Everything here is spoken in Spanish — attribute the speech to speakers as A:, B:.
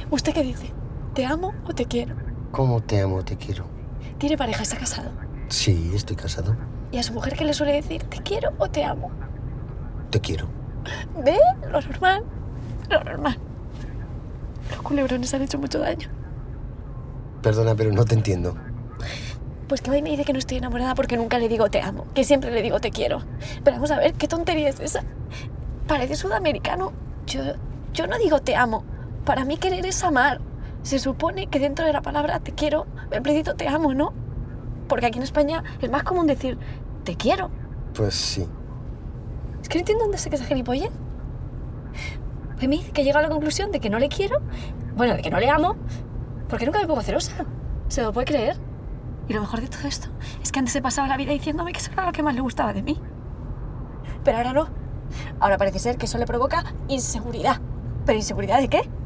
A: ¿Usted qué dice? ¿Te amo o te quiero?
B: ¿Cómo te amo, te quiero?
A: ¿Tiene pareja? ¿Está casado?
B: Sí, estoy casado.
A: ¿Y a su mujer qué le suele decir? ¿Te quiero o te amo?
B: Te quiero.
A: ¿Ve? Lo normal. Lo normal. Los culebrones han hecho mucho daño.
B: Perdona, pero no te entiendo.
A: Pues que hoy me dice que no estoy enamorada porque nunca le digo te amo, que siempre le digo te quiero. Pero vamos a ver, ¿qué tontería es esa? Parece sudamericano. Yo no digo te amo. Para mí querer es amar. Se supone que dentro de la palabra te quiero, me implícito te amo, ¿no? Porque aquí en España es más común decir te quiero.
B: Pues sí.
A: Es que no entiendo dónde se queda gilipollez. Pues me dice que llega a la conclusión de que no le quiero, bueno, de que no le amo, porque nunca me pongo celosa. ¿Se lo puede creer? Y lo mejor de todo esto es que antes se pasaba la vida diciéndome que eso era lo que más le gustaba de mí. Pero ahora no. Ahora parece ser que eso le provoca inseguridad. ¿Pero inseguridad de qué?